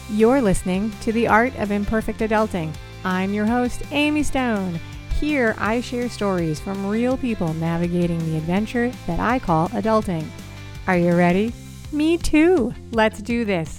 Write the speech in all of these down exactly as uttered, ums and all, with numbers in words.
You're listening to The Art of Imperfect Adulting. I'm your host, Amy Stone. Here, I share stories from real people navigating the adventure that I call adulting. Are you ready? Me too. Let's do this.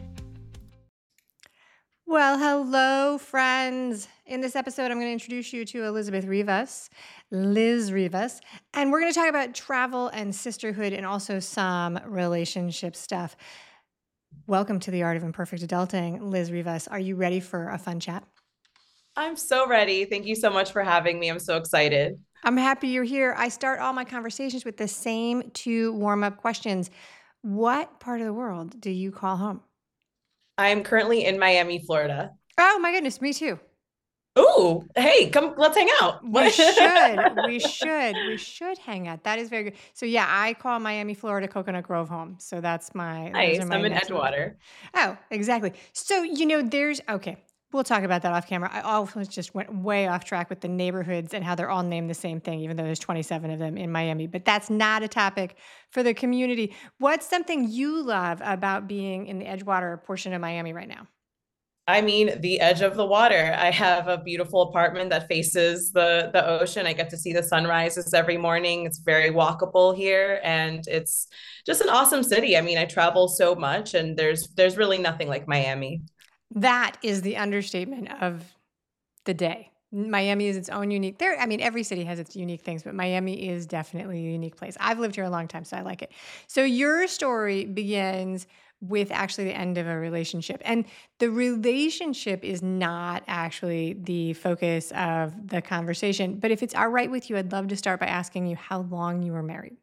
Well, hello, friends. In this episode, I'm going to introduce you to Elizabeth Rivas, Liz Rivas, and we're going to talk about travel and sisterhood and also some relationship stuff. Welcome to The Art of Imperfect Adulting, Liz Rivas. Are you ready for a fun chat? I'm so ready. Thank you so much for having me. I'm so excited. I'm happy you're here. I start all my conversations with the same two warm-up questions. What part of the world do you call home? I'm currently in Miami, Florida. Oh my goodness, me too. Ooh, hey, come, let's hang out. We should, we should, we should hang out. That is very good. So yeah, I call Miami, Florida, Coconut Grove home. So that's my, Nice. those are my I'm in next- Edgewater. Oh, exactly. So, you know, there's, okay, we'll talk about that off camera. I always just went way off track with the neighborhoods and how they're all named the same thing, even though there's twenty-seven of them in Miami. But that's not a topic for the community. What's something you love about being in the Edgewater portion of Miami right now? I mean, the edge of the water. I have a beautiful apartment that faces the the ocean. I get to see the sunrises every morning. It's very walkable here, and it's just an awesome city. I mean, I travel so much, and there's there's really nothing like Miami. That is the understatement of the day. Miami is its own unique there. I mean, every city has its unique things, but Miami is definitely a unique place. I've lived here a long time, so I like it. So your story begins with actually the end of a relationship. And the relationship is not actually the focus of the conversation. But if it's all right with you, I'd love to start by asking you how long you were married.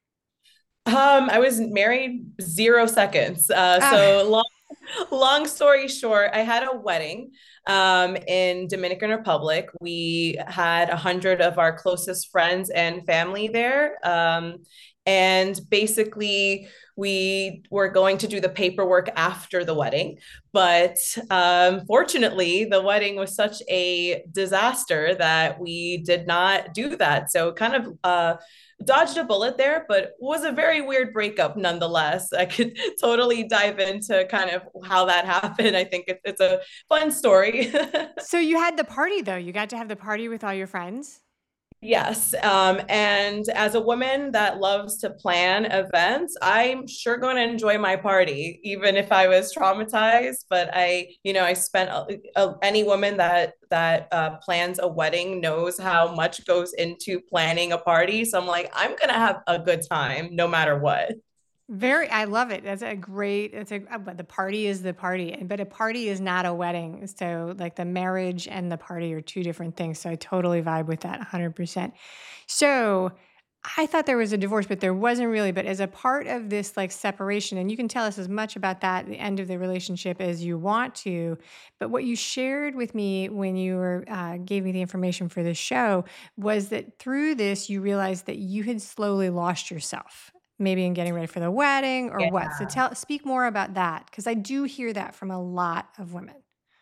Um, I was married zero seconds. Uh, Ah. so long, long story short, I had a wedding um, in Dominican Republic. We had a hundred of our closest friends and family there. Um, and basically, we were going to do the paperwork after the wedding. But um, fortunately, the wedding was such a disaster that we did not do that. So kind of uh, dodged a bullet there, but was a very weird breakup nonetheless. I could totally dive into kind of how that happened. I think it, it's a fun story. So you had the party, though. You got to have the party with all your friends. Yes. Um, and as a woman that loves to plan events, I'm sure going to enjoy my party, even if I was traumatized. But I, you know, I spent uh, uh, any woman that that uh, plans a wedding knows how much goes into planning a party. So I'm like, I'm going to have a good time no matter what. Very, I love it. That's a great, it's a, but the party is the party, but a party is not a wedding. So like the marriage and the party are two different things. So I totally vibe with that one hundred percent. So I thought there was a divorce, but there wasn't really. But as a part of this like separation, and you can tell us as much about that at the end of the relationship as you want to. But what you shared with me when you were uh, gave me the information for this show was that through this, you realized that you had slowly lost yourself. Maybe in getting ready for the wedding or Yeah. what? So tell, speak more about that because I do hear that from a lot of women.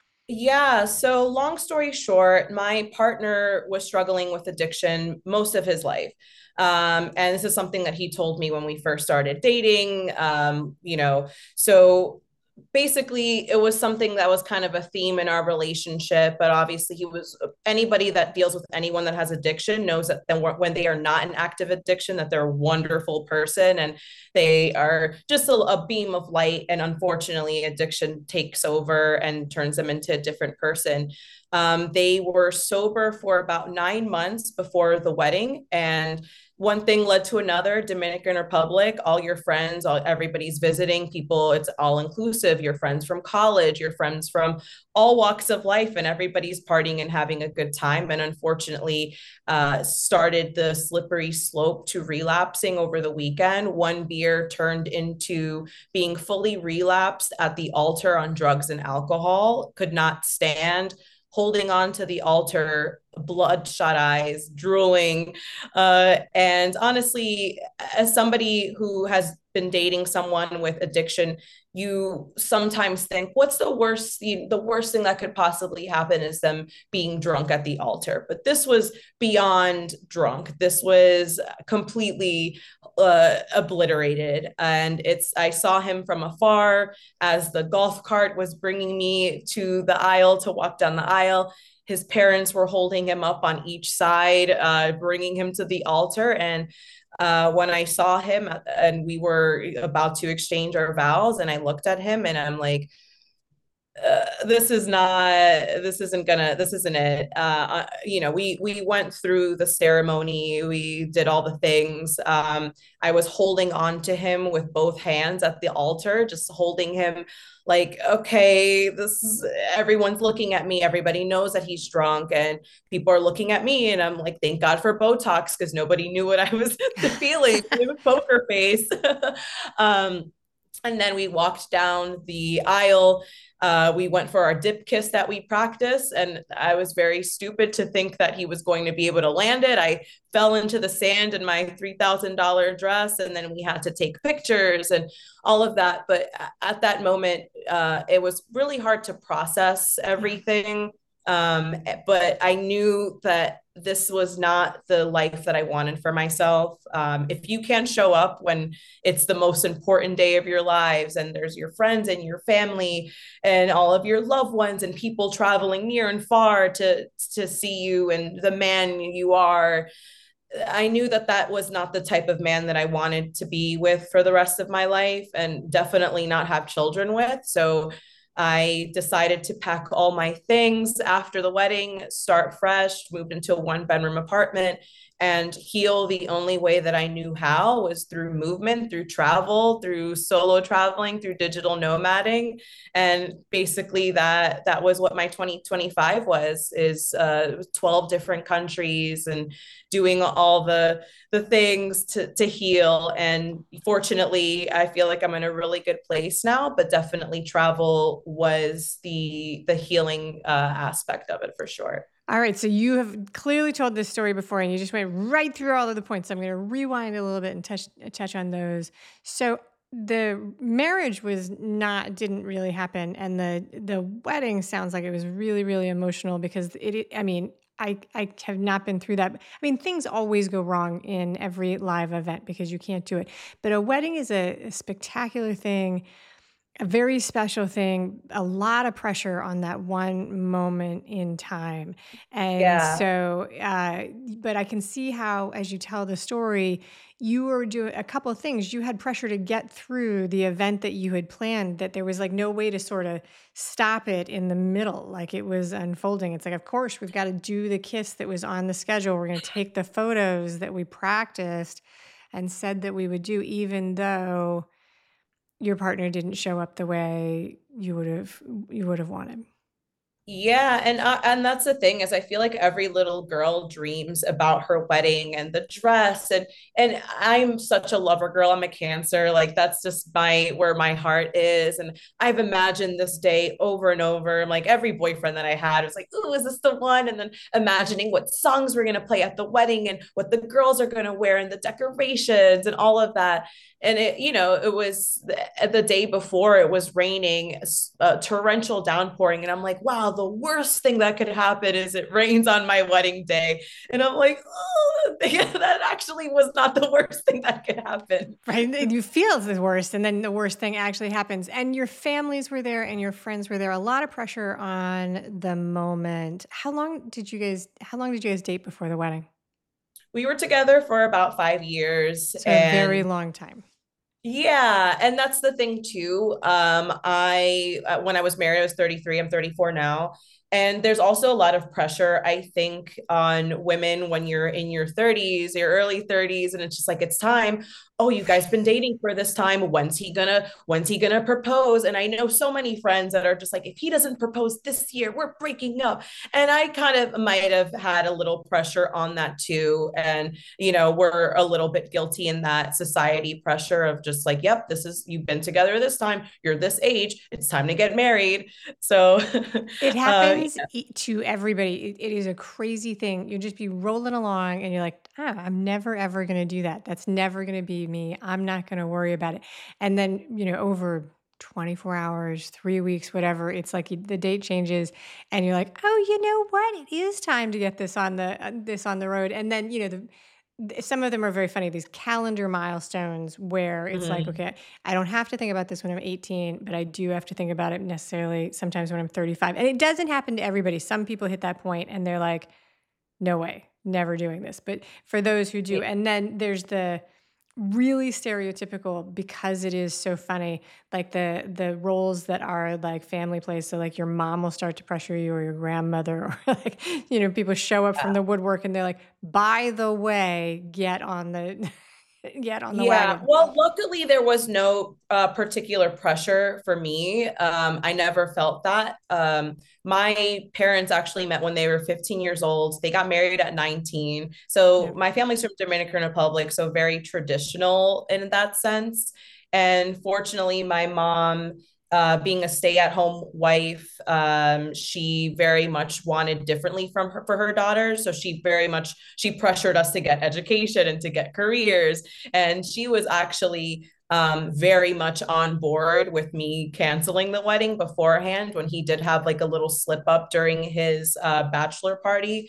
Yeah, so long story short, my partner was struggling with addiction most of his life. Um, and this is something that he told me when we first started dating. Um, you know, so basically it was something that was kind of a theme in our relationship, but obviously he was anybody that deals with anyone that has addiction knows that then when they are not in active addiction that they're a wonderful person and they are just a, a beam of light, and unfortunately addiction takes over and turns them into a different person. Um, they were sober for about nine months before the wedding, and one thing led to another. Dominican Republic, all your friends, all everybody's visiting people. It's all inclusive. Your friends from college, your friends from all walks of life, and everybody's partying and having a good time. And unfortunately, uh, started the slippery slope to relapsing over the weekend. One beer turned into being fully relapsed at the altar on drugs and alcohol. Could not stand holding on to the altar, bloodshot eyes, drooling. Uh, and honestly, as somebody who has been dating someone with addiction, you sometimes think, what's the worst, the, the worst thing that could possibly happen is them being drunk at the altar. But this was beyond drunk. This was completely uh, obliterated. And it's, I saw him from afar as the golf cart was bringing me to the aisle to walk down the aisle. His parents were holding him up on each side, uh, bringing him to the altar. And uh, when I saw him and we were about to exchange our vows, and I looked at him and I'm like, uh, this is not, this isn't gonna, this isn't it. Uh, uh, you know, we, we went through the ceremony, we did all the things. Um, I was holding on to him with both hands at the altar, just holding him like, okay, this is, everyone's looking at me. Everybody knows that he's drunk and people are looking at me. And I'm like, thank God for Botox, because nobody knew what I was feeling. It was poker face. um, and then we walked down the aisle. Uh, we went for our dip kiss that we practice, and I was very stupid to think that he was going to be able to land it. I fell into the sand in my three thousand dollars dress, and then we had to take pictures and all of that. But at that moment, uh, it was really hard to process everything. Um, but I knew that this was not the life that I wanted for myself. Um, if you can show up when it's the most important day of your lives, and there's your friends and your family and all of your loved ones and people traveling near and far to to see you and the man you are, I knew that that was not the type of man that I wanted to be with for the rest of my life, and definitely not have children with. So I decided to pack all my things after the wedding, start fresh, moved into a one bedroom apartment, and heal the only way that I knew how was through movement, through travel, through solo traveling, through digital nomading. And basically that that was what my twenty twenty-five was, is uh, twelve different countries and doing all the the things to to heal. And fortunately, I feel like I'm in a really good place now, but definitely travel was the the healing uh, aspect of it for sure. All right, so you have clearly told this story before, and you just went right through all of the points. So I'm going to rewind a little bit and touch touch on those. So the marriage was not didn't really happen, and the the wedding sounds like it was really really emotional because it. I mean, I I have not been through that. I mean, things always go wrong in every live event because you can't do it. But a wedding is a, a spectacular thing. A very special thing, a lot of pressure on that one moment in time. And Yeah. so, uh, but I can see how, as you tell the story, you were doing a couple of things. You had pressure to get through the event that you had planned, that there was like no way to sort of stop it in the middle, like it was unfolding. It's like, of course, we've got to do the kiss that was on the schedule. We're going to take the photos that we practiced and said that we would do, even though your partner didn't show up the way you would have you would have wanted. Yeah, and uh, and that's the thing, is I feel like every little girl dreams about her wedding and the dress, and and I'm such a lover girl. I'm a Cancer, like that's just my where my heart is, and I've imagined this day over and over. Like every boyfriend that I had was like, "Ooh, is this the one?" And then imagining what songs we're gonna play at the wedding and what the girls are gonna wear and the decorations and all of that. And it, you know, it was the, the day before, it was raining, uh, torrential downpouring, and I'm like, wow, the worst thing that could happen is it rains on my wedding day. And I'm like, oh, that actually was not the worst thing that could happen. Right? You feel it's the worst, and then the worst thing actually happens. And your families were there, and your friends were there. A lot of pressure on the moment. How long did you guys? How long did you guys date before the wedding? We were together for about five years, So a very and long time. yeah, and that's the thing too. Um, I uh, when I was married, I was thirty-three. I'm thirty-four now. And there's also a lot of pressure, I think, on women when you're in your thirties, your early thirties, and it's just like it's time. Oh, you guys been dating for this time. When's he gonna when's he gonna propose? And I know so many friends that are just like, if he doesn't propose this year, we're breaking up. And I kind of might have had a little pressure on that too. And you know, we're a little bit guilty in that society pressure of just like, yep, this is you've been together this time, you're this age, it's time to get married. So It uh, happens happens e- to everybody. It, it is a crazy thing. You'll just be rolling along and you're like, oh, I'm never, ever going to do that. That's never going to be me. I'm not going to worry about it. And then, you know, over twenty-four hours, three weeks, whatever, it's like you, the date changes and you're like, oh, you know what? It is time to get this on the, uh, this on the road. And then, you know, the, some of them are very funny, these calendar milestones where it's like, Mhm. okay, I don't have to think about this when I'm eighteen, but I do have to think about it necessarily sometimes when I'm thirty-five. And it doesn't happen to everybody. Some people hit that point and they're like, no way, never doing this. But for those who do, and then there's the really stereotypical, because it is so funny, like the the roles that are like family plays. So like your mom will start to pressure you, or your grandmother, or like, you know, people show up from the woodwork and they're like, by the way, get on the get on the Yeah, wagon. well, luckily there was no uh, particular pressure for me. Um, I never felt that. Um, my parents actually met when they were fifteen years old. They got married at nineteen. Yeah. So my family's from Dominican Republic, so very traditional in that sense. And fortunately, my mom, uh, being a stay-at-home wife, um, she very much wanted differently from her for her daughters. So she very much she pressured us to get education and to get careers. And she was actually um, very much on board with me canceling the wedding beforehand when he did have like a little slip up during his uh, bachelor party.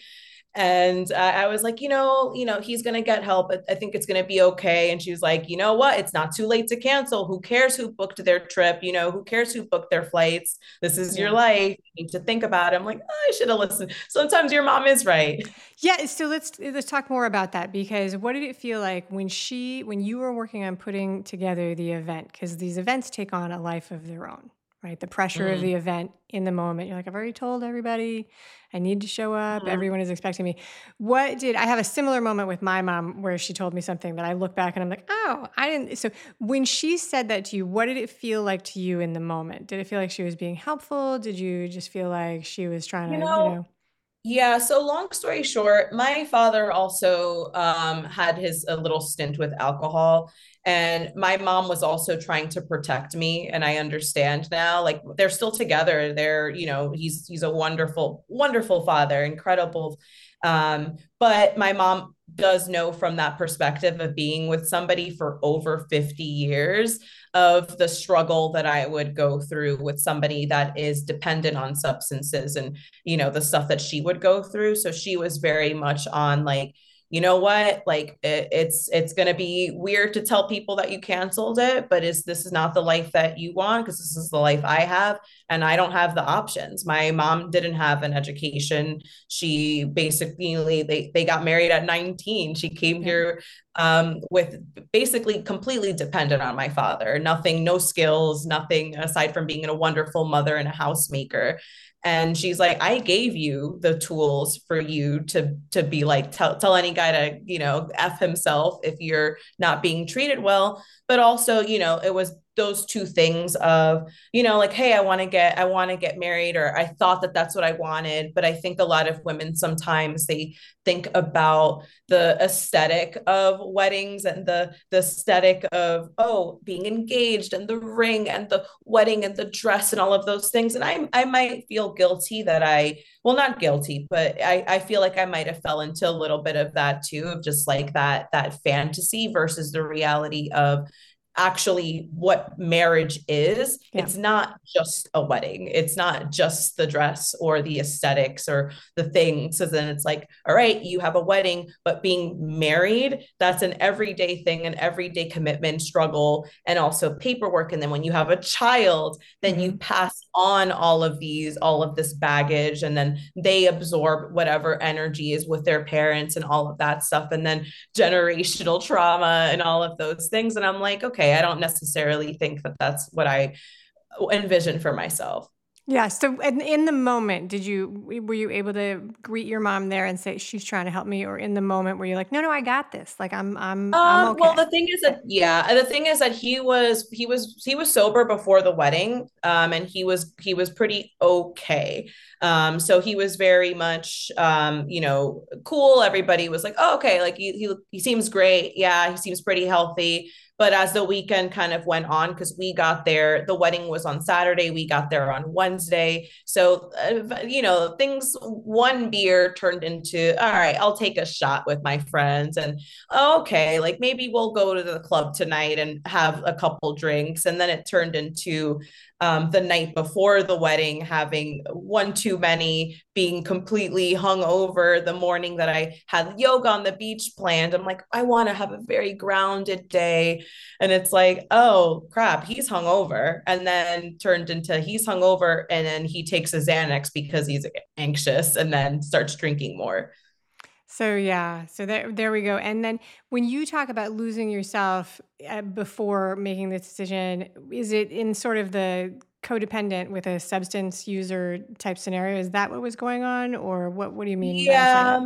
And uh, I was like, you know, you know, he's gonna get help. I think it's gonna be okay. And she was like, you know what? It's not too late to cancel. Who cares who booked their trip? You know, who cares who booked their flights? This is your Yeah. life. You need to think about it. I'm like, oh, I should have listened. Sometimes your mom is right. Yeah, so let's let's talk more about that, because what did it feel like when she when you were working on putting together the event? Because these events take on a life of their own, right? The pressure of Mm-hmm. the event in the moment. You're like, I've already told everybody I need to show up. Mm-hmm. Everyone is expecting me. What did I have a similar moment with my mom where she told me something that I look back and I'm like, oh, I didn't. So when she said that to you, what did it feel like to you in the moment? Did it feel like she was being helpful? Did you just feel like she was trying You to, you know, know, yeah, so long story short, my father also um, had his a little stint with alcohol, and my mom was also trying to protect me. And I understand now, like they're still together. They're, you know, he's he's a wonderful, wonderful father, incredible. Um, but my mom does know from that perspective of being with somebody for over fifty years of the struggle that I would go through with somebody that is dependent on substances, and you know the stuff that she would go through. So she was very much on like, you know what, like it, it's it's going to be weird to tell people that you canceled it, but is this is not the life that you want, because this is the life I have, and I don't have the options. My mom didn't have an education. She basically they they got married at nineteen. She came yeah. here um, with basically completely dependent on my father. Nothing, no skills, nothing aside from being a wonderful mother and a housemaker. And she's like, I gave you the tools for you to to be like, tell tell any guy to, you know, F himself if you're not being treated well. But also, you know, it was those two things of, you know, like, hey, I want to get, I want to get married, or I thought that that's what I wanted. But I think a lot of women sometimes they think about the aesthetic of weddings and the the aesthetic of, oh, being engaged and the ring and the wedding and the dress and all of those things. And I I might feel guilty that I, well, not guilty, but I I feel like I might have fell into a little bit of that too, of just like that that fantasy versus the reality of actually what marriage is. Yeah. It's not just a wedding. It's not just the dress or the aesthetics or the things. So then it's like, all right, you have a wedding, but being married, that's an everyday thing, an everyday commitment, struggle, and also paperwork. And then when you have a child, then you Mm-hmm. pass on all of these, all of this baggage, and then they absorb whatever energy is with their parents and all of that stuff. And then generational trauma and all of those things. And I'm like, okay, I don't necessarily think that that's what I envision for myself. Yeah. So in, in the moment, did you were you able to greet your mom there and say she's trying to help me, or in the moment where you're like, no, no, I got this. Like I'm I'm I'm Um, well, okay. the thing is that, yeah, the thing is that he was he was he was sober before the wedding, um, and he was he was pretty okay. Um, so he was very much, um, you know, cool. Everybody was like, oh, okay, like he he he seems great. Yeah, he seems pretty healthy. But as the weekend kind of went on, because we got there, the wedding was on Saturday, we got there on Wednesday. So, uh, you know, things, one beer turned into, all right, I'll take a shot with my friends. And okay, like maybe we'll go to the club tonight and have a couple drinks. And then it turned into um, the night before the wedding, having one too many, being completely hungover the morning that I had yoga on the beach planned. I'm like, I want to have a very grounded day. And it's like, oh crap, he's hungover. And then turned into he's hungover and then he takes a Xanax because he's anxious and then starts drinking more. So yeah, so there there we go. And then when you talk about losing yourself uh, before making this decision, is it in sort of the codependent with a substance user type scenario? Is that what was going on, or what? What do you mean by saying that? Yeah.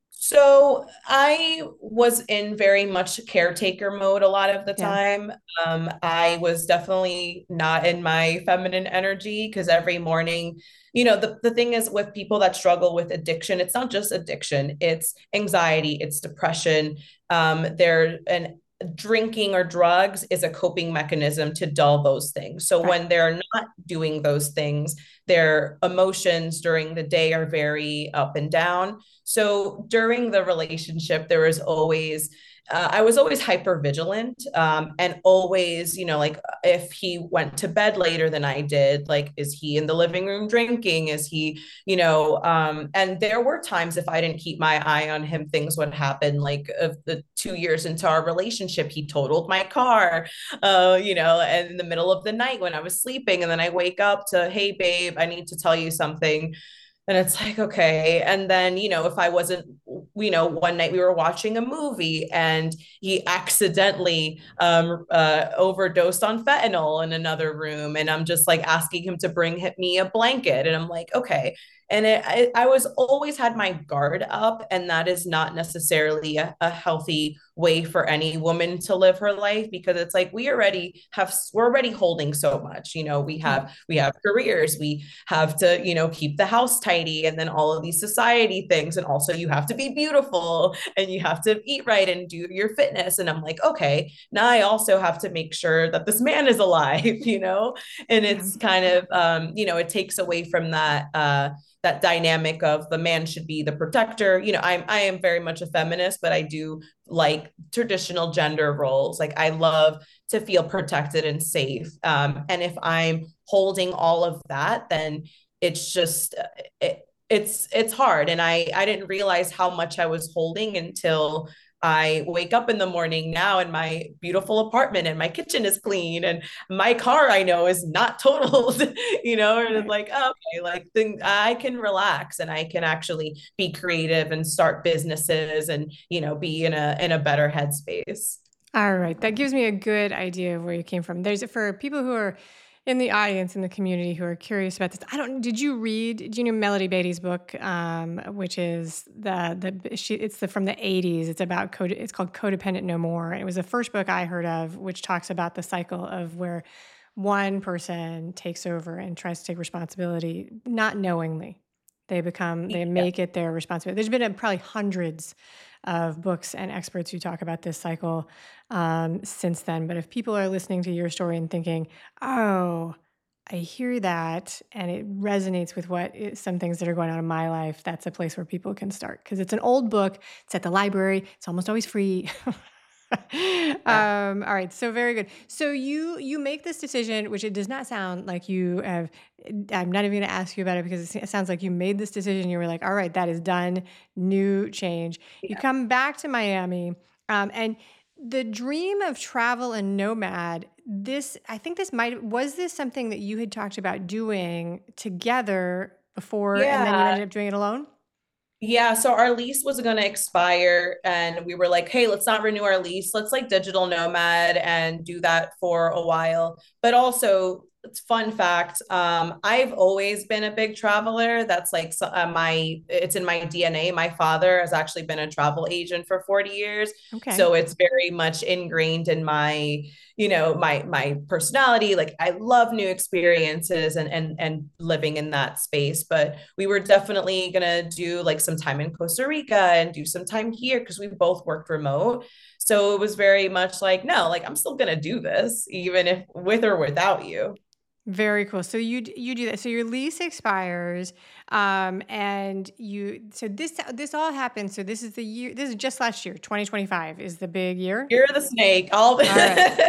So I was in very much caretaker mode a lot of the Yeah, time. Um, I was definitely not in my feminine energy because every morning, you know, the, the thing is with people that struggle with addiction, it's not just addiction, it's anxiety, it's depression. Um, there and drinking or drugs is a coping mechanism to dull those things. So right. when they're not doing those things, their emotions during the day are very up and down. So during the relationship, there was always, uh, I was always hyper vigilant, um, and always, you know, like if he went to bed later than I did, like, is he in the living room drinking? Is he, you know, um, and there were times if I didn't keep my eye on him, things would happen. Like of the two years into our relationship, he totaled my car, uh, you know, and in the middle of the night when I was sleeping, and then I wake up to, hey, babe, I need to tell you something. And it's like, okay. And then, you know, if I wasn't, you know, one night we were watching a movie and he accidentally um, uh, overdosed on fentanyl in another room. And I'm just like asking him to bring me a blanket. And I'm like, okay. And it, I, I was always had my guard up. And that is not necessarily a, a healthy way for any woman to live her life, because it's like we already have we're already holding so much, you know, we Yeah. have we have careers, we have to, you know, keep the house tidy, and then all of these society things, and also you have to be beautiful and you have to eat right and do your fitness. And I'm like, okay, now I also have to make sure that this man is alive, you know. And Yeah. it's kind of um you know, it takes away from that uh that dynamic of the man should be the protector. You know, I'm I am very much a feminist, but I do like traditional gender roles. Like I love to feel protected and safe. Um, and if I'm holding all of that, then it's just it, it's it's hard. And I I didn't realize how much I was holding until I wake up in the morning now in my beautiful apartment and my kitchen is clean and my car I know is not totaled, you know, and it's Right. like, oh, okay, like then I can relax and I can actually be creative and start businesses and, you know, be in a in a better headspace. All right. That gives me a good idea of where you came from. There's for people who are in the audience in the community who are curious about this. I don't. Did you read? Do you know Melody Beatty's book, um, which is the the she? It's the from the eighties. It's about code. It's called Codependent No More. It was the first book I heard of, which talks about the cycle of where one person takes over and tries to take responsibility, not knowingly. They become, they Yeah. make it their responsibility. There's been uh, probably hundreds of books and experts who talk about this cycle um, since then. But if people are listening to your story and thinking, oh, I hear that and it resonates with what is, some things that are going on in my life, that's a place where people can start because it's an old book. It's at the library. It's almost always free. Yeah. um, all right, so very good. So you you make this decision, which it does not sound like you have. I'm not even going to ask you about it because it sounds like you made this decision. You were like, all right, that is done. New change. You come back to Miami, um, and the dream of travel and nomad. This, I think, this might was this something that you had talked about doing together before, and then you Yeah. ended up doing it alone. Yeah, so our lease was going to expire and we were like, "Hey, let's not renew our lease. Let's like digital nomad and do that for a while." But also, it's fun fact, um I've always been a big traveler. That's like so- uh, my it's in my D N A. My father has actually been a travel agent for forty years. Okay. So it's very much ingrained in my, you know, my my personality. Like I love new experiences and and and living in that space. But we were definitely gonna do like some time in Costa Rica and do some time here because we both worked remote. So it was very much like, no, like I'm still gonna do this, even if with or without you. Very cool. So you d- you do that. So your lease expires, um, and you. So this this all happened. So this is the year. This is just last year. twenty twenty-five is the big year. You're the snake. All All right. the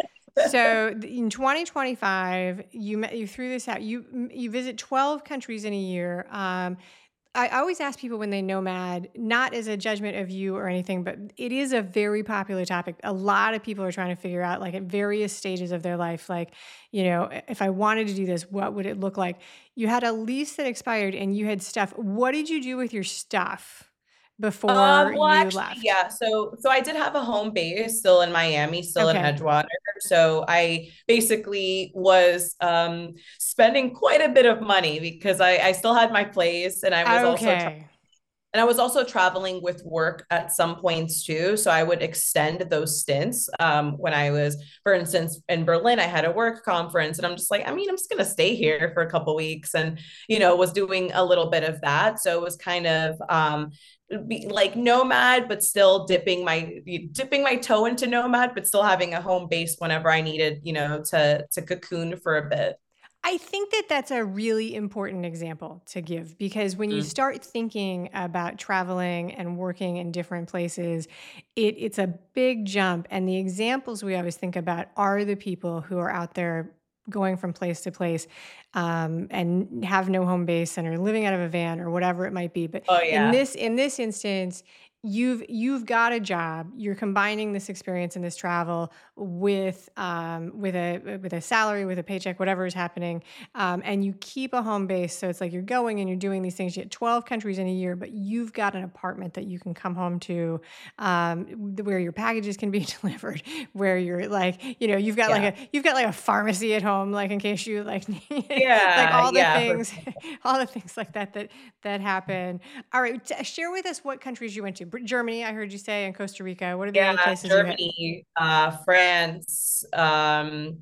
So th- in twenty twenty-five, you met, you threw this out. You you visit twelve countries in a year. Um, I always ask people when they nomad, not as a judgment of you or anything, but it is a very popular topic. A lot of people are trying to figure out, like at various stages of their life, like, you know, if I wanted to do this, what would it look like? You had a lease that expired and you had stuff. What did you do with your stuff before Um, well, you actually, left? yeah. So, so I did have a home base still in Miami, still in Okay. Edgewater. So I basically was um spending quite a bit of money because I I still had my place, and I was also tra- Okay. and I was also traveling with work at some points too. So I would extend those stints. Um, when I was, for instance, in Berlin, I had a work conference, and I'm just like, I mean, I'm just gonna stay here for a couple weeks, and you know, was doing a little bit of that. So it was kind of um be like nomad, but still dipping my dipping my toe into nomad, but still having a home base whenever I needed, you know, to to cocoon for a bit. I think that that's a really important example to give because when you Mm. start thinking about traveling and working in different places, it, it's a big jump. And the examples we always think about are the people who are out there going from place to place um, and have no home base and are living out of a van or whatever it might be. But Oh in yeah. this in this instance, you've you've got a job. You're combining this experience and this travel with um, with a with a salary, with a paycheck, whatever is happening, um, and you keep a home base. So it's like you're going and you're doing these things. You get twelve countries in a year, but you've got an apartment that you can come home to, um, where your packages can be delivered, where you're like, you know, you've got like Yeah. a you've got like a pharmacy at home, like in case you like like Yeah. all the Yeah. For things, all the things like that that that happen. All right, t- share with us what countries you went to. Br- Germany, I heard you say, and Costa Rica. What are the Yeah, other places you hit? Germany, uh, France. Um,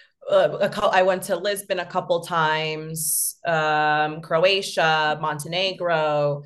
uh, a cou- I went to Lisbon a couple times. Um, Croatia, Montenegro.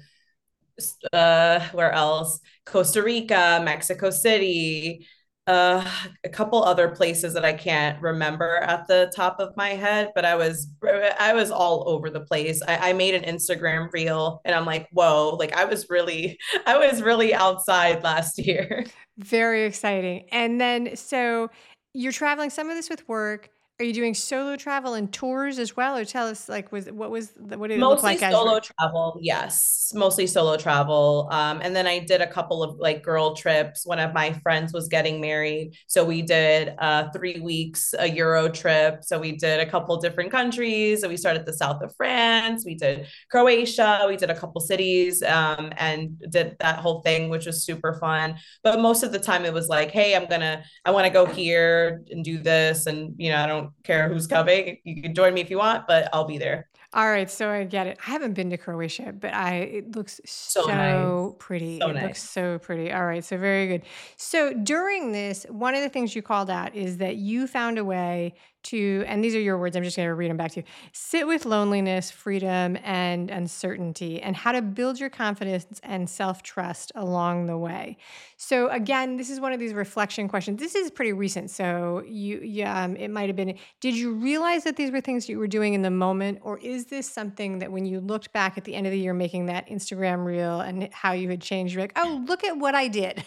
Uh, where else? Costa Rica, Mexico City. Uh, a couple other places that I can't remember at the top of my head, but I was I was all over the place. I, I made an Instagram reel, and I'm like, whoa, like I was really I was really outside last year. Very exciting. And then, so you're traveling some of this with work. Are you doing solo travel and tours as well? Or tell us, like, was what was the, what did it look Mostly like as you solo were? travel, yes. Mostly solo travel. Um, and then I did a couple of like girl trips. One of my friends was getting married. So we did uh three weeks, a Euro trip. So we did a couple different countries. So we started the south of France, we did Croatia, we did a couple cities, um, and did that whole thing, which was super fun. But most of the time it was like, hey, I'm gonna, I want to go here and do this. And you know, I don't care who's coming. You can join me if you want, but I'll be there. All right, so I get it. I haven't been to Croatia, but I it looks So nice. so pretty. So It looks nice. so pretty. All right, so very good. So during this, one of the things you called out is that you found a way to, and these are your words, I'm just going to read them back to you, sit with loneliness, freedom, and uncertainty, and how to build your confidence and self-trust along the way. So again, this is one of these reflection questions. This is pretty recent, so you, yeah, um, it might have been. Did you realize that these were things you were doing in the moment, or is this something that when you looked back at the end of the year, making that Instagram reel and how you had changed, you're like, oh, look at what I did?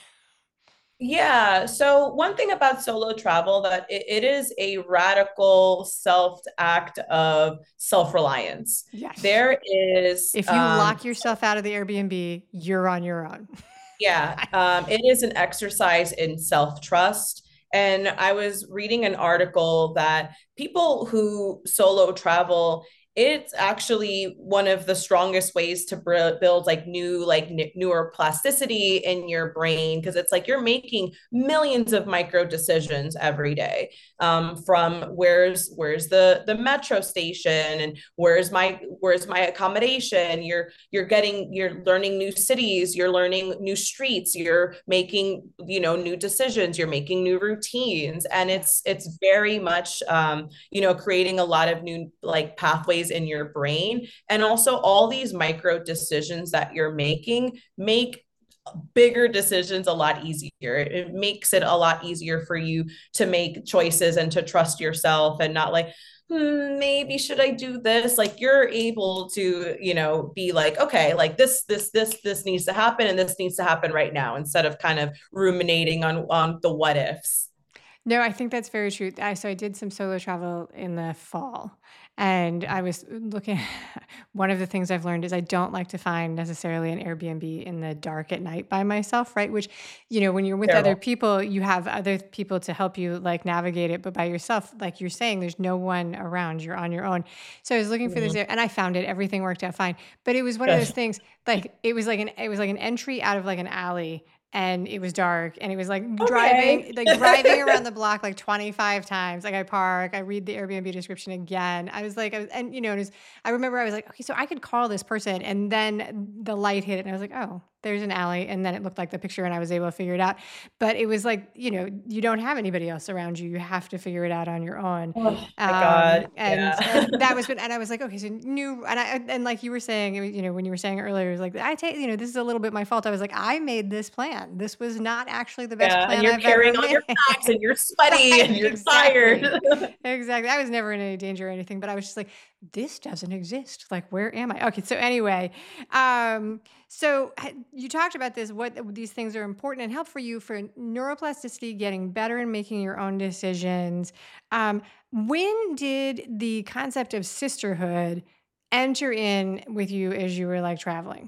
Yeah. So one thing about solo travel that it, it is a radical self act of self-reliance. Yes. There is If you um lock yourself out of the Airbnb, you're on your own. yeah, um it is an exercise in self-trust. And I was reading an article that people who solo travel, it's actually one of the strongest ways to br- build like new like n- neuroplasticity in your brain, because it's like you're making millions of micro decisions every day, um, from where's where's the the metro station, and where's my where's my accommodation. You're you're getting you're learning new cities, you're learning new streets, you're making, you know, new decisions, you're making new routines. And Yeah. it's it's very much, um, you know, creating a lot of new like pathways in your brain. And also all these micro decisions that you're making make bigger decisions a lot easier. It makes it a lot easier for you to make choices and to trust yourself and not like, hmm, maybe should I do this? Like you're able to, you know, be like, okay, like this, this, this, this needs to happen and this needs to happen right now instead of kind of ruminating on on the what ifs. No, I think that's very true. I so I did some solo travel in the fall, and I was looking one of the things I've learned is I don't like to find necessarily an Airbnb in the dark at night by myself, right? Which, you know, when you're with other Terrible. people, you have other people to help you like navigate it, but by yourself, like you're saying, there's no one around. You're on your own. So I was looking for this Mhm. and I found it. Everything worked out fine. But it was one of those Good. things like it was like an it was like an entry out of like an alley and it was dark and it was like Okay. driving like driving around the block like twenty-five times. Like I park, I read the Airbnb description again. I was like I was, and you know it was, I remember I was like, okay, so I could call this person, and then the light hit and I was like, oh, there's an alley, and then it looked like the picture and I was able to figure it out. But it was like, you know, you don't have anybody else around you. You have to figure it out on your own. Oh my Um God. and Yeah. and that was when, and I was like, okay, so new, and I, and like you were saying, you know, when you were saying earlier, it was like, I take, you know, this is a little bit my fault. I was like, I made this plan. This was not actually the best Yeah. And plan you're I've ever carrying all made. your bags and you're sweaty Right, and you're tired. exactly. Exactly. I was never in any danger or anything, but I was just like, this doesn't exist. Like, where am I? Okay. So anyway, um, so h- you talked about this, what these things are important and help for you for neuroplasticity, getting better and making your own decisions. Um, when did the concept of sisterhood enter in with you as you were like traveling?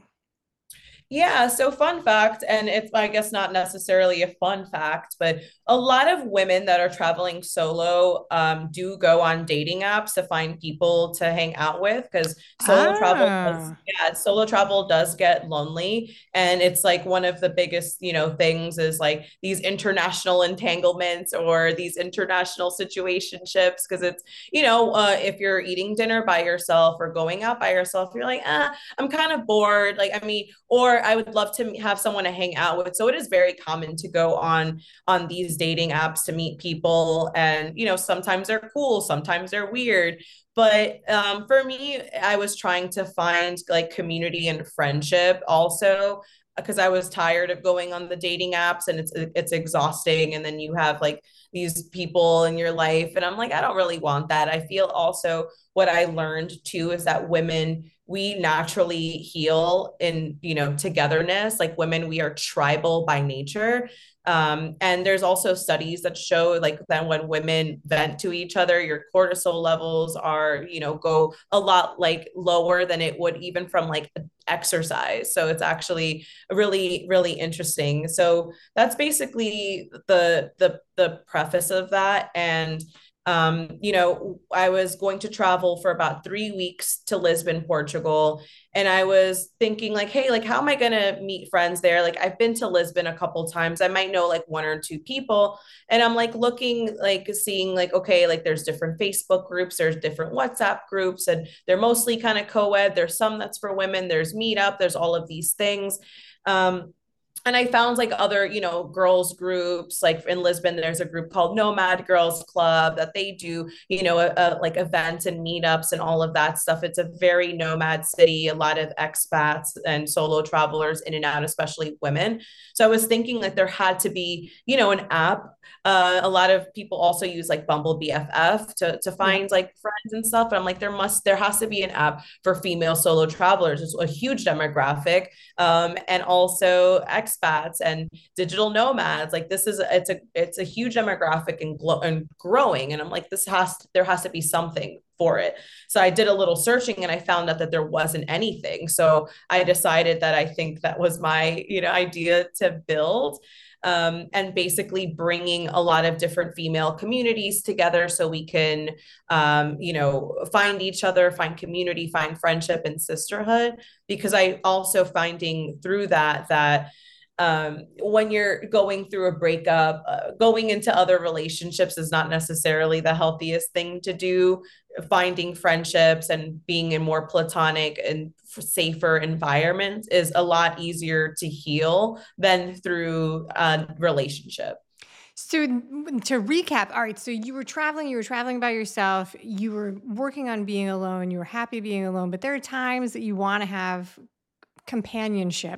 Yeah, so fun fact, and it's, I guess, not necessarily a fun fact, but a lot of women that are traveling solo um, do go on dating apps to find people to hang out with because solo travel does, Ah, yeah, solo travel does get lonely. And it's like one of the biggest, you know, things is like these international entanglements or these international situationships because it's, you know, uh, if you're eating dinner by yourself or going out by yourself, you're like, ah, I'm kind of bored. Like, I mean, or I would love to have someone to hang out with. So it is very common to go on on these dating apps to meet people, and you know, sometimes they're cool, sometimes they're weird. But um, for me, I was trying to find like community and friendship also because I was tired of going on the dating apps and it's it's exhausting. And then you have like these people in your life, and I'm like, I don't really want that. I feel also what I learned too is that women, we naturally heal in, you know, togetherness. Like women, we are tribal by nature. Um, and there's also studies that show like that when women vent to each other, your cortisol levels are, you know, go a lot like lower than it would even from like exercise. So it's actually really, really interesting. So that's basically the the the preface of that. And um, you know, I was going to travel for about three weeks to Lisbon, Portugal. And I was thinking, like, hey, like, how am I going to meet friends there? Like, I've been to Lisbon a couple times. I might know like one or two people. And I'm like looking, like, seeing, like, okay, like, there's different Facebook groups, there's different WhatsApp groups, and they're mostly kind of co ed. There's some that's for women, there's Meetup, there's all of these things. Um, and I found like other, you know, girls groups. Like in Lisbon, there's a group called Nomad Girls Club that they do, you know, a, a, like events and meetups and all of that stuff. It's a very nomad city, a lot of expats and solo travelers in and out, especially women. So I was thinking like there had to be, you know, an app. Uh, a lot of people also use like Bumble B F F to, to yep. find like friends and stuff. And I'm like, there must, there has to be an app for female solo travelers. It's a huge demographic, um, and also expats and digital nomads. Like this is it's a it's a huge demographic and, glo- and growing. And I'm like, this has to, there has to be something for it. So I did a little searching and I found out that there wasn't anything. So I decided that I think that was my, you know, idea to build, um, and basically bringing a lot of different female communities together so we can, um, you know, find each other, find community, find friendship and sisterhood. Because I also finding through that that um, when you're going through a breakup, uh, going into other relationships is not necessarily the healthiest thing to do. Finding friendships and being in more platonic and safer environments is a lot easier to heal than through a relationship. So to recap, all right, so you were traveling, you were traveling by yourself, you were working on being alone, you were happy being alone, but there are times that you want to have companionship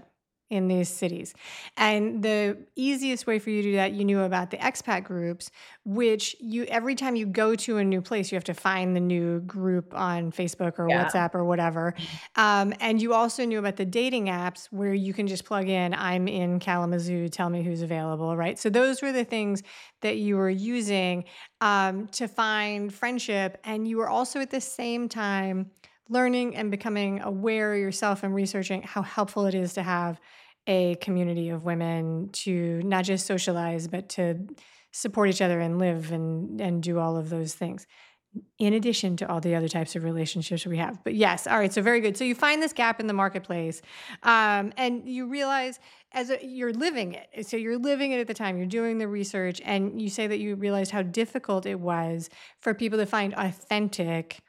in these cities. And the easiest way for you to do that, you knew about the expat groups, which you every time you go to a new place, you have to find the new group on Facebook or Yeah. WhatsApp or whatever. Um, and you also knew about the dating apps where you can just plug in, I'm in Kalamazoo, tell me who's available, right? So those were the things that you were using um, to find friendship. And you were also at the same time learning and becoming aware yourself and researching how helpful it is to have a community of women to not just socialize, but to support each other and live and, and do all of those things, in addition to all the other types of relationships we have. But yes, all right, so very good. So you find this gap in the marketplace, um, and you realize as a, you're living it. So you're living it at the time, you're doing the research, and you say that you realized how difficult it was for people to find authentic,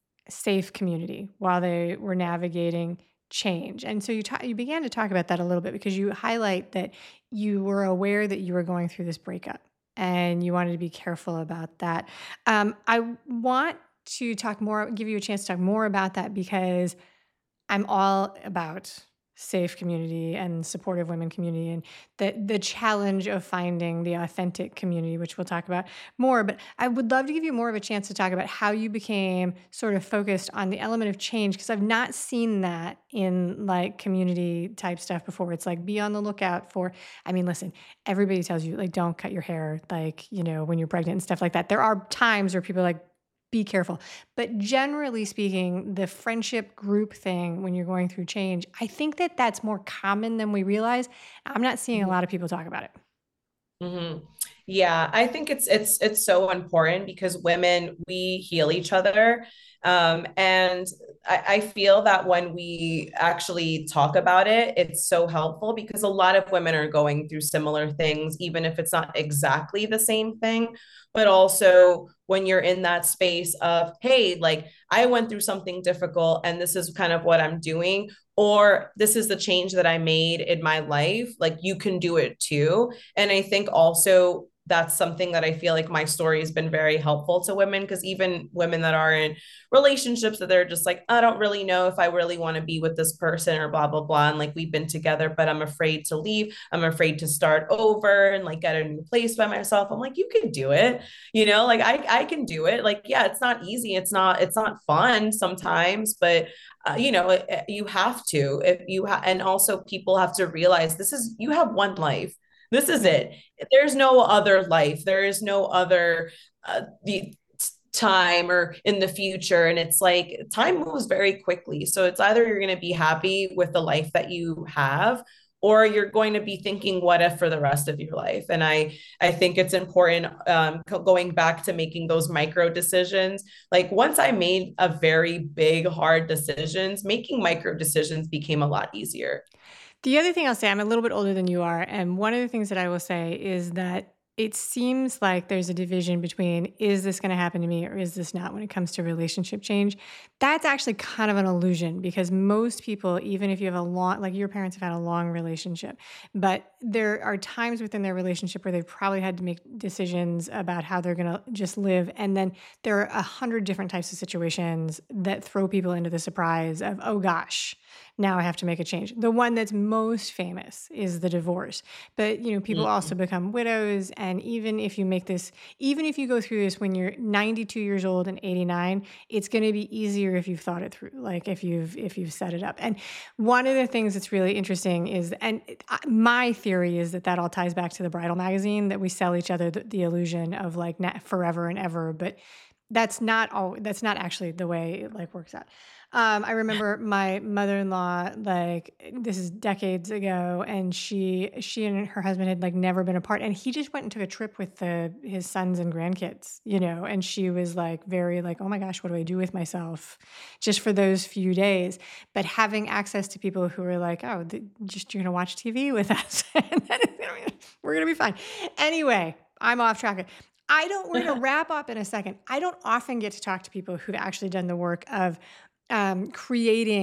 safe community while they were navigating change. And so you ta- you began to talk about that a little bit because you highlight that you were aware that you were going through this breakup and you wanted to be careful about that. Um, I want to talk more, give you a chance to talk more about that because I'm all about safe community and supportive women community and the the challenge of finding the authentic community, which we'll talk about more. But I would love to give you more of a chance to talk about how you became sort of focused on the element of change, because I've not seen that in like community type stuff before. It's like be on the lookout for, I mean, listen, everybody tells you like don't cut your hair like, you know, when you're pregnant and stuff like that. There are times where people are like, be careful. But generally speaking, the friendship group thing, when you're going through change, I think that that's more common than we realize. I'm not seeing a lot of people talk about it. Mm-hmm. Yeah, I think it's it's it's so important because women, we heal each other. Um, and I, I feel that when we actually talk about it, it's so helpful because a lot of women are going through similar things, even if it's not exactly the same thing. But also when you're in that space of, hey, like I went through something difficult and this is kind of what I'm doing, or this is the change that I made in my life, like you can do it too. And I think also that's something that I feel like my story has been very helpful to women, because even women that are in relationships that they're just like, I don't really know if I really want to be with this person or blah, blah, blah. And like we've been together, but I'm afraid to leave. I'm afraid to start over and like get a new place by myself. I'm like, you can do it. You know, like I, I can do it. Like, yeah, it's not easy. It's not, it's not fun sometimes, but uh, you know, it, you have to, if you have, and also people have to realize this is, you have one life. This is it. There's no other life. There is no other uh, the time or in the future. And it's like time moves very quickly. So it's either you're going to be happy with the life that you have, or you're going to be thinking what if for the rest of your life. And i i think it's important, um, going back to making those micro decisions. Like once I made a very big hard decisions, making micro decisions became a lot easier. The other thing I'll say, I'm a little bit older than you are. And one of the things that I will say is that it seems like there's a division between is this going to happen to me or is this not when it comes to relationship change. That's actually kind of an illusion because most people, even if you have a long, like your parents have had a long relationship, but there are times within their relationship where they've probably had to make decisions about how they're going to just live. And then there are a hundred different types of situations that throw people into the surprise of, oh gosh, now I have to make a change. The one that's most famous is the divorce. But, you know, people Mm-hmm. also become widows. And even if you make this, even if you go through this when you're ninety-two years old and eighty-nine, it's going to be easier if you've thought it through, like if you've, if you've set it up. And one of the things that's really interesting is, and my theory is that that all ties back to the bridal magazine, that we sell each other the, the illusion of like forever and ever, but that's not all, that's not actually the way it like works out. Um, I remember my mother-in-law, like this is decades ago, and she she and her husband had like never been apart, and he just went and took a trip with the his sons and grandkids, you know, and she was like very like, oh my gosh, what do I do with myself, just for those few days? But having access to people who are like, oh, the, just you're gonna watch T V with us, and then it's gonna be, we're gonna be fine. Anyway, I'm off track. I don't. We're gonna wrap up in a second. I don't often get to talk to people who've actually done the work of um, creating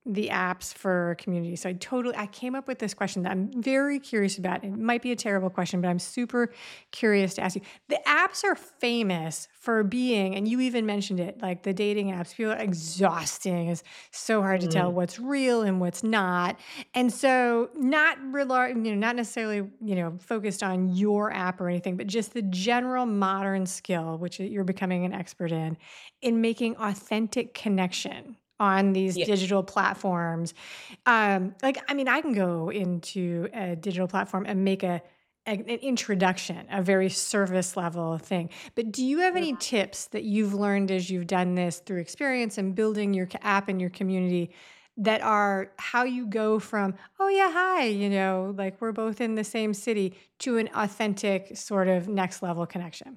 the apps for community. So I totally, I came up with this question that I'm very curious about. It might be a terrible question, but I'm super curious to ask you. The apps are famous for being, and you even mentioned it, like the dating apps, people are exhausting. It's so hard to tell Mm. what's real and what's not. And so not rely, you know, not necessarily, you know, focused on your app or anything, but just the general modern skill, which you're becoming an expert in, in making authentic connection on these Yeah. digital platforms. Um, like, I mean, I can go into a digital platform and make a, a- an introduction, a very service level thing. But do you have any tips that you've learned as you've done this through experience and building your ca- app in your community that are how you go from, oh yeah, hi, you know, like we're both in the same city to an authentic sort of next level connection?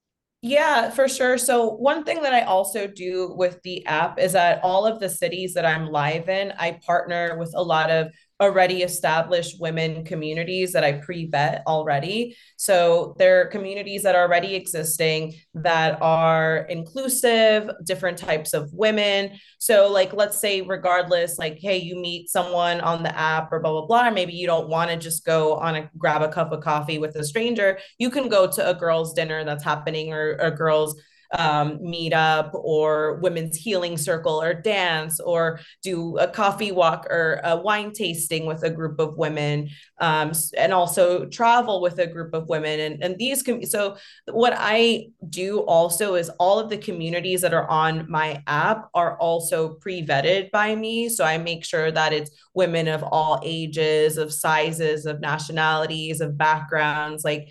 Yeah, for sure. So one thing that I also do with the app is that all of the cities that I'm live in, I partner with a lot of already established women communities that I pre-vet already. So they're communities that are already existing that are inclusive, different types of women. So like let's say regardless, like, hey, you meet someone on the app or blah blah blah, or maybe you don't want to just go on a grab a cup of coffee with a stranger, you can go to a girls' dinner that's happening or a girls' um, meetup or women's healing circle or dance or do a coffee walk or a wine tasting with a group of women, um, and also travel with a group of women. And, and these can, so what I do also is all of the communities that are on my app are also pre-vetted by me. So I make sure that it's women of all ages, of sizes, of nationalities, of backgrounds. Like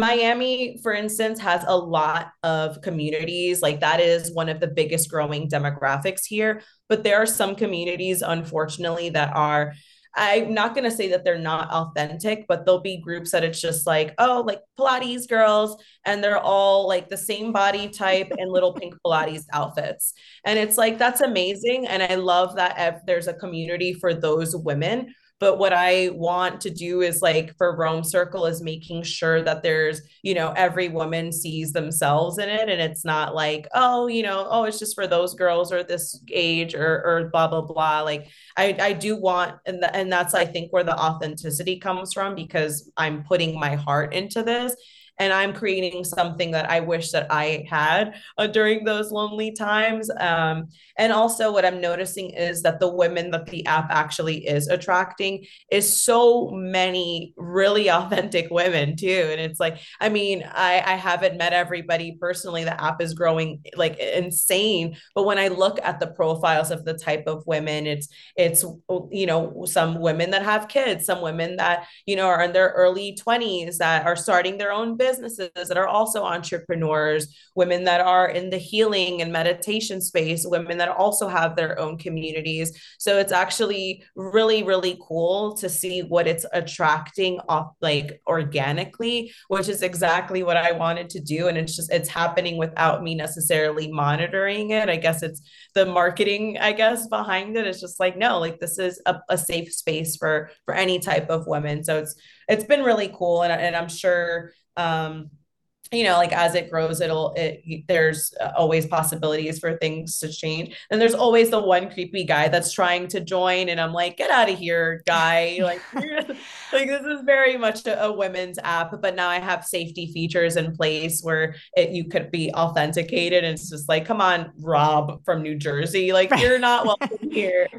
Miami, for instance, has a lot of communities. Like that is one of the biggest growing demographics here. But there are some communities, unfortunately, that are, I'm not going to say that they're not authentic, but there'll be groups that it's just like, oh, like Pilates girls, and they're all like the same body type and little pink Pilates outfits. And it's like, that's amazing. And I love that if there's a community for those women. But what I want to do is like for Rome Circle is making sure that there's, you know, every woman sees themselves in it. And it's not like, oh, you know, oh, it's just for those girls or this age or, or blah, blah, blah. Like I, I do want, and, the, and that's, I think, where the authenticity comes from because I'm putting my heart into this and I'm creating something that I wish that I had uh, during those lonely times. Um, and also, what I'm noticing is that the women that the app actually is attracting is so many really authentic women too. And it's like, I mean, I, I haven't met everybody personally. The app is growing like insane, but when I look at the profiles of the type of women, it's it's you know some women that have kids, some women that you know are in their early twenties that are starting their own businesses that are also entrepreneurs, women that are in the healing and meditation space, women that also have their own communities. So it's actually really really cool to see what it's attracting off like organically, which is exactly what I wanted to do. And it's just it's happening without me necessarily monitoring it. I guess it's the marketing, I guess, behind it. It's just like, no, like this is a, a safe space for for any type of women. So it's it's been really cool. And, and I'm sure um you know, like as it grows, it'll, it, there's always possibilities for things to change. And there's always the one creepy guy that's trying to join. And I'm like, get out of here, guy. Like, like this is very much a, a women's app, but now I have safety features in place where it, you could be authenticated. And it's just like, come on, Rob from New Jersey. Like, Right. you're not welcome here.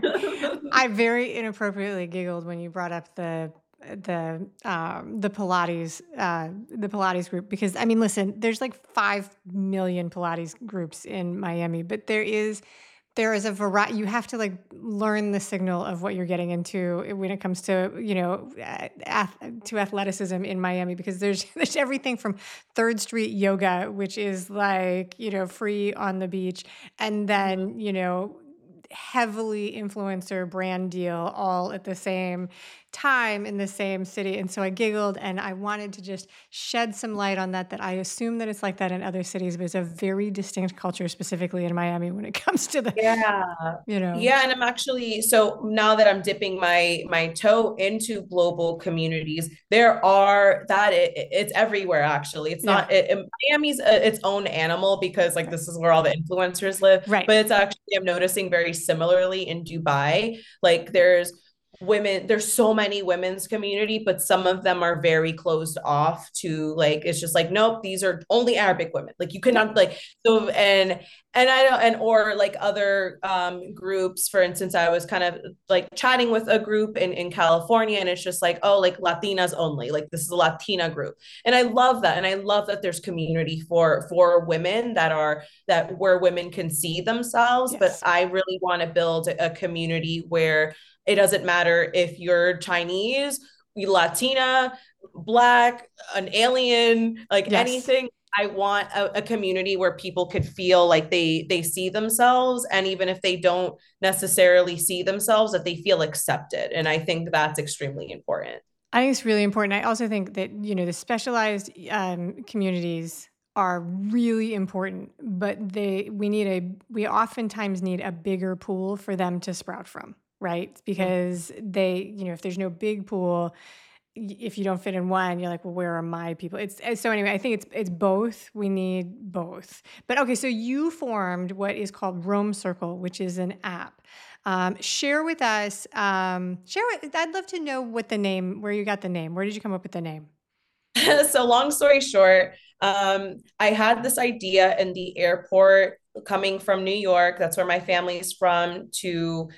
I very inappropriately giggled when you brought up the the um, the Pilates uh, the Pilates group because I mean, listen, there's like five million Pilates groups in Miami, but there is there is a variety. You have to like learn the signal of what you're getting into when it comes to you know ath- to athleticism in Miami because there's there's everything from Third Street Yoga, which is like you know free on the beach, and then you know heavily influencer brand deal all at the same time in the same city. And so I giggled and I wanted to just shed some light on that, that I assume that it's like that in other cities, but it's a very distinct culture, specifically in Miami when it comes to the, Yeah. you know. Yeah, and I'm actually so now that I'm dipping my my toe into global communities, there are that it, it's everywhere actually. It's Yeah. not it, it- Miami's a, its own animal because like this is where all the influencers live, Right. but it's actually I'm noticing very similarly in Dubai. Like there's women, there's so many women's community, but some of them are very closed off to like, it's just like, nope, these are only Arabic women. Like you Yep. cannot like, so, and, and I don't, and, or like other um, groups, for instance, I was kind of like chatting with a group in, in California and it's just like, oh, like Latinas only, like this is a Latina group. And I love that. And I love that there's community for, for women that are, that where women can see themselves. But Yes. I really want to build a community where it doesn't matter if you're Chinese, Latina, Black, an alien, like Yes. anything. I want a, a community where people could feel like they they see themselves, and even if they don't necessarily see themselves, that they feel accepted. And I think that's extremely important. I think it's really important. I also think that, you know, the specialized um, communities are really important, but they we need a we oftentimes need a bigger pool for them to sprout from, right? Because they, you know, if there's no big pool, y- if you don't fit in one, you're like, well, where are my people? It's uh, so anyway. I think it's it's both. We need both. But okay, so you formed what is called Rome Circle, which is an app. Um, share with us. Um, share. With, I'd love to know what the name, where you got the name. Where did you come up with the name? So long story short, um, I had this idea in the airport coming from New York. That's where my family's from to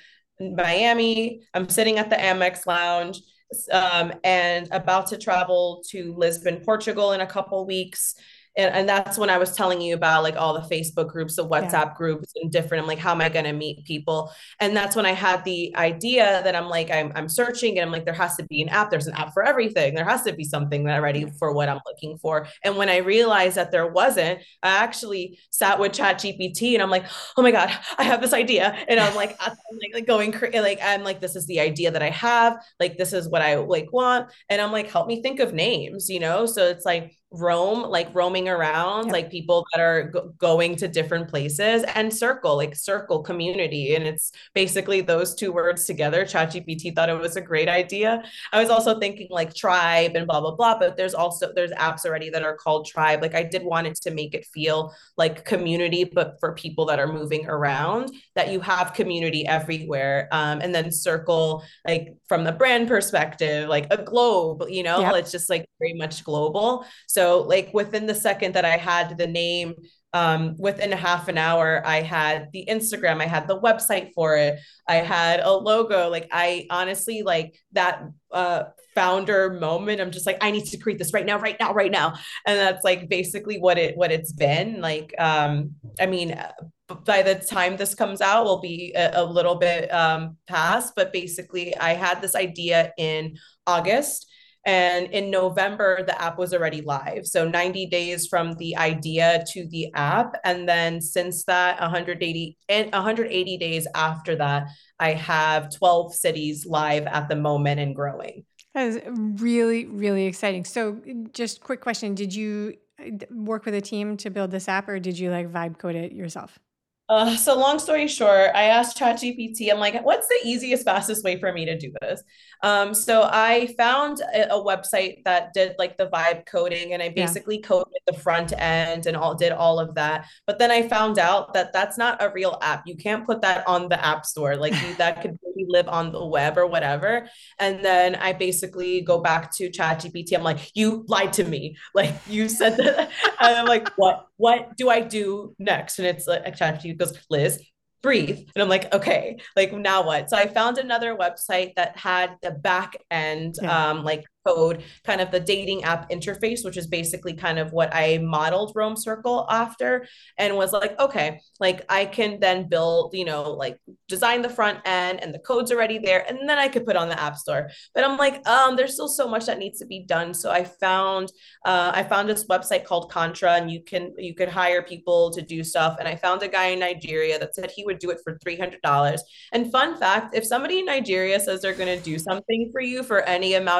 Miami. I'm sitting at the Amex lounge um, and about to travel to Lisbon, Portugal in a couple weeks. And, and that's when I was telling you about like all the Facebook groups, the Yeah. WhatsApp groups and different. I'm like, how am I going to meet people? And that's when I had the idea that I'm like, I'm, I'm searching and I'm like, there has to be an app. There's an app for everything. There has to be something that I'm ready Yeah. for what I'm looking for. And when I realized that there wasn't, I actually sat with ChatGPT and I'm like, oh my God, I have this idea. And I'm like, I'm like, like going crazy. Like, I'm like, this is the idea that I have. Like, this is what I like want. And I'm like, help me think of names, you know? So it's like, roam, like roaming around, Yep. like people that are go- going to different places, and circle, like circle community. And it's basically those two words together. ChatGPT thought it was a great idea. I was also thinking like tribe and blah, blah, blah, but there's also, there's apps already that are called tribe. Like I did want it to make it feel like community, but for people that are moving around, that you have community everywhere. Um, and then circle, like from the brand perspective, like a globe, you know, Yep. it's just like very much global. So like within the second that I had the name, um, within a half an hour, I had the Instagram, I had the website for it, I had a logo. Like I honestly like that uh founder moment. I'm just like, I need to create this right now, right now, right now. And that's like basically what it what it's been. Like um, I mean, by the time this comes out, will be a, a little bit um past, but basically I had this idea in August. And in November, the app was already live. So ninety days from the idea to the app. And then since that, one hundred eighty and one hundred eighty days after that, I have twelve cities live at the moment and growing. That is really, really exciting. So, just quick question: did you uh, d- work with a team to build this app, or did you like vibe code it yourself? Uh, so long story short, I asked ChatGPT, I'm like, what's the easiest, fastest way for me to do this? Um, so I found a, a website that did like the vibe coding, and I Yeah. basically coded the front end and all did all of that. But then I found out that that's not a real app. You can't put that on the app store. Like you, that could really live on the web or whatever. And then I basically go back to ChatGPT. I'm like, you lied to me. Like you said that. And I'm like, what? What do I do next? And it's like ChatGPT goes, Liz, breathe. And I'm like, okay, like now what? So I found another website that had the back end, Yeah. um, like code, kind of the dating app interface, which is basically kind of what I modeled Rome Circle after, and was like, okay, like I can then build, you know, like design the front end and the code's already there. And then I could put on the app store. But I'm like, um, there's still so much that needs to be done. So I found uh, I found this website called Contra, and you can you could hire people to do stuff. And I found a guy in Nigeria that said he would do it for three hundred dollars. And fun fact, if somebody in Nigeria says they're going to do something for you for any amount of money,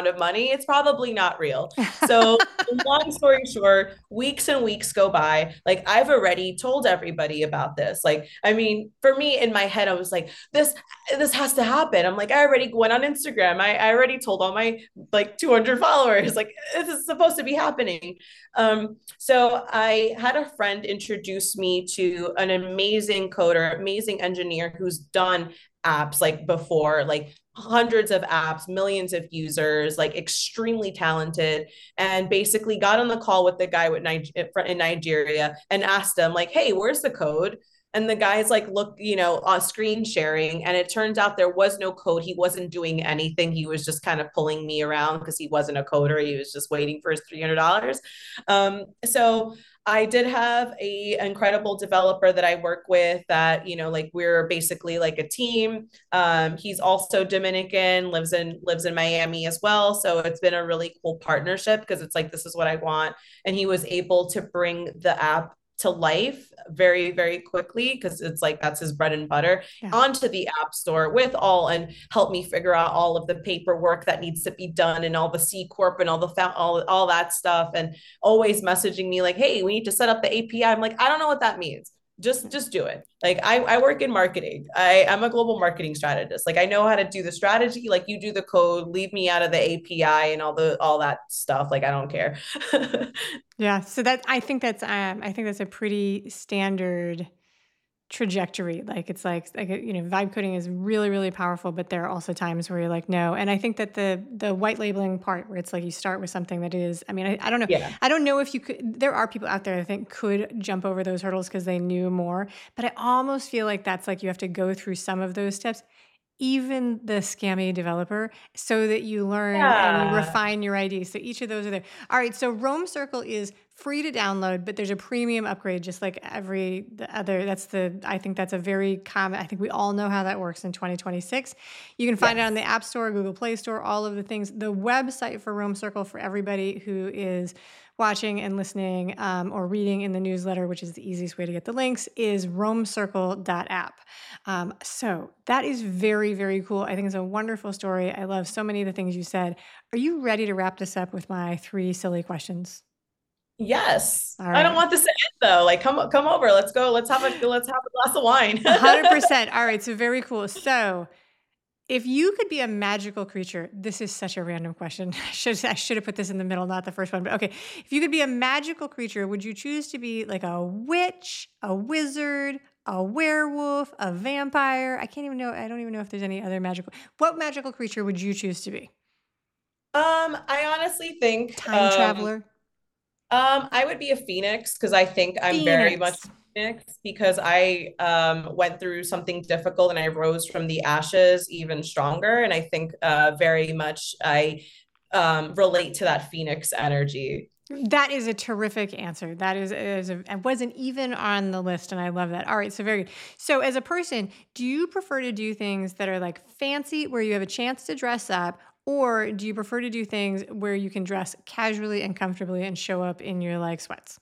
me, it's probably not real. So long story short, weeks and weeks go by. Like I've already told everybody about this. Like, I mean, for me in my head, I was like, this, this has to happen. I'm like, I already went on Instagram. I, I already told all my like two hundred followers, like this is supposed to be happening. Um, so I had a friend introduce me to an amazing coder, amazing engineer who's done apps like before, like hundreds of apps, millions of users, like extremely talented, and basically got on the call with the guy with in Nigeria and asked him like, hey, where's the code? And the guy's like, look, you know, on screen sharing. And it turns out there was no code. He wasn't doing anything. He was just kind of pulling me around because he wasn't a coder. He was just waiting for his three hundred dollars. Um, so I did have a incredible developer that I work with that, you know, like we're basically like a team. Um, he's also Dominican, lives in lives in Miami as well. So it's been a really cool partnership because it's like, this is what I want. And he was able to bring the app to life very, very quickly because it's like that's his bread and butter yeah. onto the app store with all and help me figure out all of the paperwork that needs to be done and all the C corp and all the all, all that stuff and always messaging me like, hey, we need to set up the A P I. I'm like, I don't know what that means. Just just do it. Like I, I work in marketing. I, I'm a global marketing strategist. Like I know how to do the strategy. Like you do the code, leave me out of the A P I and all the all that stuff. Like I don't care. Yeah. So that I think that's um I think that's a pretty standard trajectory. Like it's like like you know, vibe coding is really, really powerful, but there are also times where you're like, no. And I think that the the white labeling part where it's like you start with something that is, I mean, I, I don't know. Yeah. I don't know if you could, there are people out there I think could jump over those hurdles because they knew more, but I almost feel like that's like you have to go through some of those steps, even the scammy developer, so that you learn yeah. and you refine your ideas. So each of those are there. All right. So Roam Circle is free to download, but there's a premium upgrade, just like every the other. That's the, I think that's a very common, I think we all know how that works in twenty twenty-six. You can find yes. it on the App Store, Google Play Store, all of the things. The website for Roam Circle for everybody who is watching and listening um, or reading in the newsletter, which is the easiest way to get the links, is roam circle dot app. Um, so that is very, very cool. I think it's a wonderful story. I love so many of the things you said. Are you ready to wrap this up with my three silly questions? Yes. Right. I don't want this to end though. Like come come over. Let's go. Let's have a let's have a glass of wine. one hundred percent. All right. So very cool. So if you could be a magical creature, this is such a random question. I should, I should have put this in the middle, not the first one. But okay, if you could be a magical creature, would you choose to be like a witch, a wizard, a werewolf, a vampire? I can't even know. I don't even know if there's any other magical. What magical creature would you choose to be? Um, I honestly think time um, traveler. Um, I would be a phoenix because I think I'm Phoenix. very much phoenix because I um, went through something difficult and I rose from the ashes even stronger. And I think uh, very much I um, relate to that phoenix energy. That is a terrific answer. That is, is a, it wasn't even on the list, and I love that. All right, so very good. So as a person, do you prefer to do things that are like fancy, where you have a chance to dress up, or do you prefer to do things where you can dress casually and comfortably and show up in your like sweats?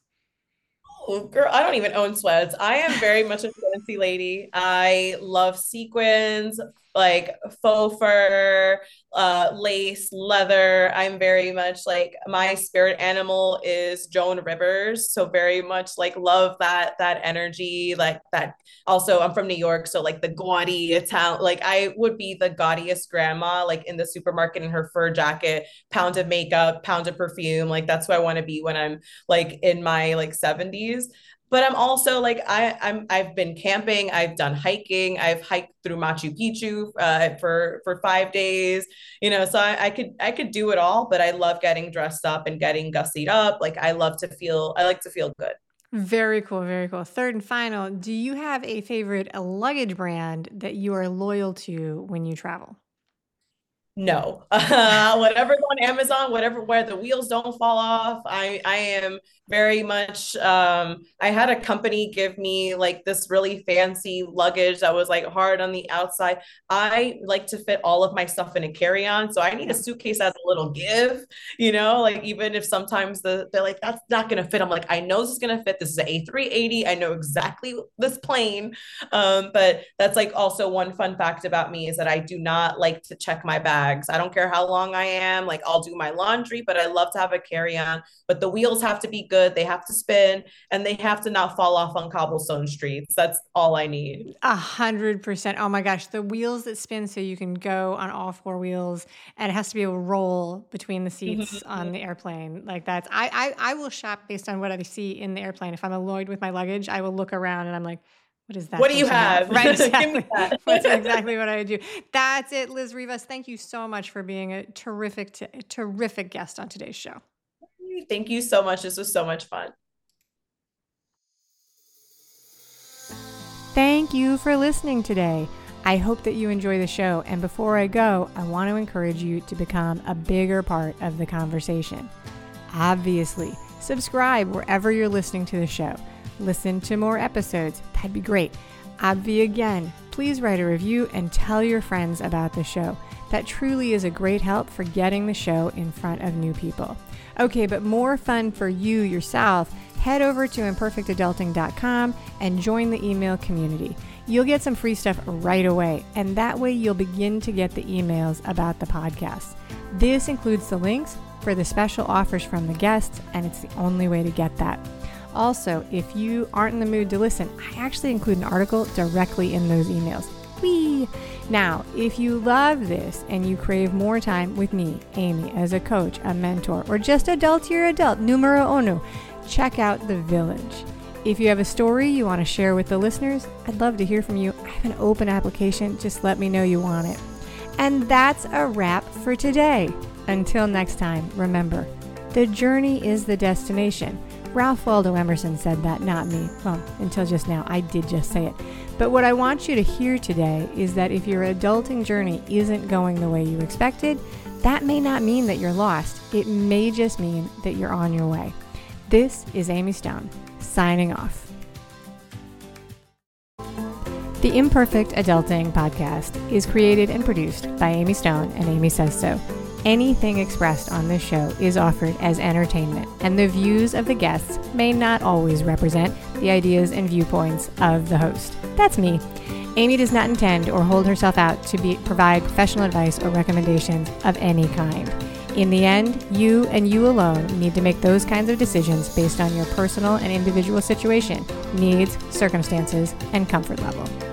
Oh, girl, I don't even own sweats. I am very much a fancy lady. I love sequins, like faux fur, uh, lace, leather. I'm very much like my spirit animal is Joan Rivers. So very much like love that that energy, like that. Also, I'm from New York, so like the gaudy Italian, like I would be the gaudiest grandma, like in the supermarket in her fur jacket, pound of makeup, pound of perfume. Like that's who I want to be when I'm like in my like seventies. But I'm also like I I'm I've been camping, I've done hiking, I've hiked through Machu Picchu uh, for for five days, you know. So I, I could I could do it all, but I love getting dressed up and getting gussied up. Like I love to feel I like to feel good. Very cool, very cool. Third and final, do you have a favorite luggage brand that you are loyal to when you travel? No, uh, whatever's on Amazon, whatever, where the wheels don't fall off. I, I am very much, um, I had a company give me like this really fancy luggage that was like hard on the outside. I like to fit all of my stuff in a carry-on. So I need a suitcase as a little give, you know, like even if sometimes the, they're like, that's not going to fit. I'm like, I know this is going to fit. This is an A three eighty. I know exactly this plane. Um, but that's like also one fun fact about me is that I do not like to check my bag bags. I don't care how long I am. Like, I'll do my laundry, but I love to have a carry-on. But the wheels have to be good. They have to spin, and they have to not fall off on cobblestone streets. That's all I need. A hundred percent. Oh my gosh. The wheels that spin so you can go on all four wheels, and it has to be able to roll between the seats mm-hmm. on the airplane. Like that's, I, I, I will shop based on what I see in the airplane. If I'm annoyed with my luggage, I will look around and I'm like, what is that? What do you have? Right, exactly. That's exactly what I do. That's it, Liz Rivas. Thank you so much for being a terrific, t- terrific guest on today's show. Thank you so much. This was so much fun. Thank you for listening today. I hope that you enjoy the show. And before I go, I want to encourage you to become a bigger part of the conversation. Obviously, subscribe wherever you're listening to the show. Listen to more episodes. That'd be great. Obvi again, please write a review and tell your friends about the show. That truly is a great help for getting the show in front of new people. Okay, but more fun for you yourself, head over to imperfect adulting dot com and join the email community. You'll get some free stuff right away, and that way you'll begin to get the emails about the podcast. This includes the links for the special offers from the guests, and it's the only way to get that. Also, if you aren't in the mood to listen, I actually include an article directly in those emails. Whee! Now, if you love this and you crave more time with me, Amy, as a coach, a mentor, or just adultier adult, numero uno, check out The Village. If you have a story you want to share with the listeners, I'd love to hear from you. I have an open application. Just let me know you want it. And that's a wrap for today. Until next time, remember, the journey is the destination. Ralph Waldo Emerson said that, not me. Well, until just now, I did just say it. But what I want you to hear today is that if your adulting journey isn't going the way you expected, that may not mean that you're lost. It may just mean that you're on your way. This is Amy Stone, signing off. The Imperfect Adulting Podcast is created and produced by Amy Stone and Amy Says So. Anything expressed on this show is offered as entertainment, and the views of the guests may not always represent the ideas and viewpoints of the host. That's me. Amy does not intend or hold herself out to be, provide professional advice or recommendations of any kind. In the end, you and you alone need to make those kinds of decisions based on your personal and individual situation, needs, circumstances, and comfort level.